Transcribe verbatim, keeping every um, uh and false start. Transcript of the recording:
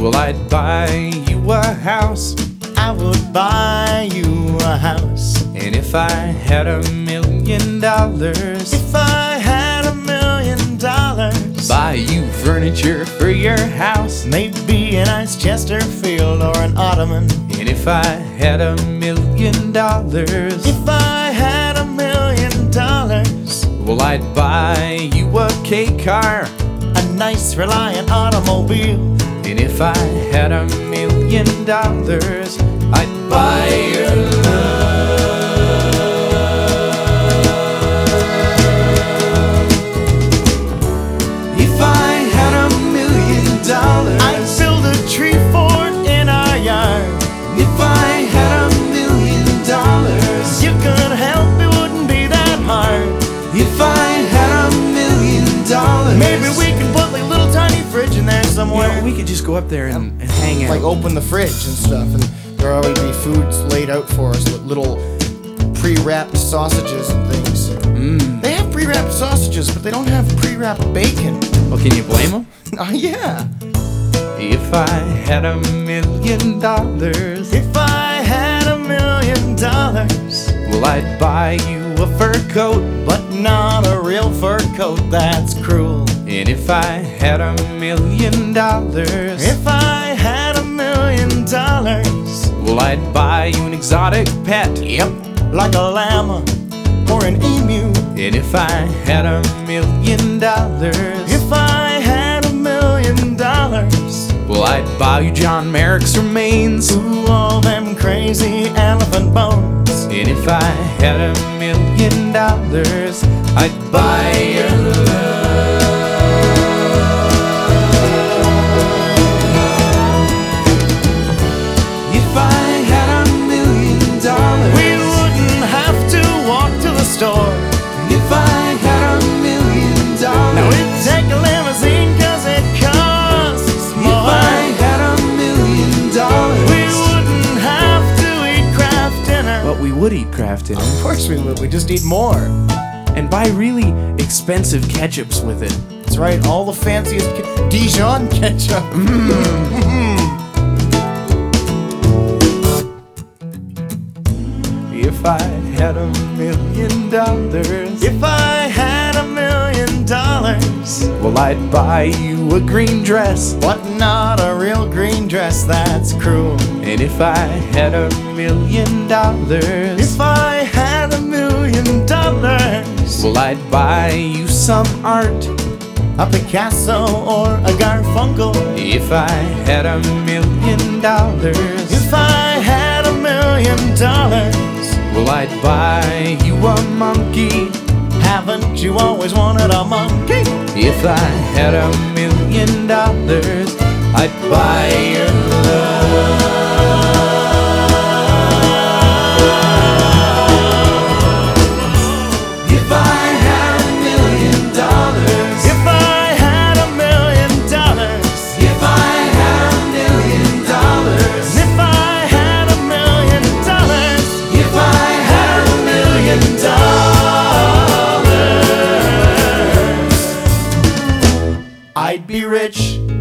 Well, I'd buy you a house. I would buy you a house. And if I had a million dollars, If I had a million dollars, buy you furniture for your house. maybe a nice Chesterfield or an ottoman. And if I had a million dollars, If I had a million dollars, well, I'd buy you a K car. a nice Reliant automobile. And if I had a million dollars, I'd buy your love. If I had a million dollars, I'd build a tree fort in our yard. if I had a million dollars, You could help, it wouldn't be that hard. if I had a million dollars, Maybe we could put like a little tiny fridge in there you somewhere. know, we could just go up there and, and hang out. Like open the fridge and stuff, and there'll always be foods laid out for us with little pre-wrapped sausages and things. Mm. They have pre-wrapped sausages, but they don't have pre-wrapped bacon. Well, can you blame them? Oh yeah. If I had a million dollars, If I had a million dollars, well, I'd buy you a fur coat. but not a real fur coat, that's cruel. And if I had a million dollars, If I had a million dollars, well, I'd buy you an exotic pet. yep, like a llama or an emu. And if I had a million dollars, If I had a million dollars, well, I'd buy you John Merrick's remains. ooh, all them crazy elephant bones. And if I had a million dollars, I'd buy your love. If I had a million dollars, We wouldn't have to walk to the store. if I had a million dollars, Now we'd take a limousine cause it costs if more. I had a million dollars, We wouldn't have to eat Kraft dinner. but we would eat Kraft dinner Of course we would, we just eat more. and buy really expensive ketchups with it. That's right, all the fanciest ke- Dijon ketchup. If I had a million dollars, If I had a million dollars, well, I'd buy you a green dress. but not a real green dress, that's cruel. And if I had a million dollars, If I had a million dollars, well, I'd buy you some art. a Picasso or a Garfunkel. If I had a million dollars, If I had a million dollars, well, I'd buy you a monkey. haven't you always wanted a monkey? If I had a million dollars, I'd buy your love. If I had a million dollars, If I had a million dollars, if I had a million dollars, if I had a million dollars, if I had a million dollars, I'd be rich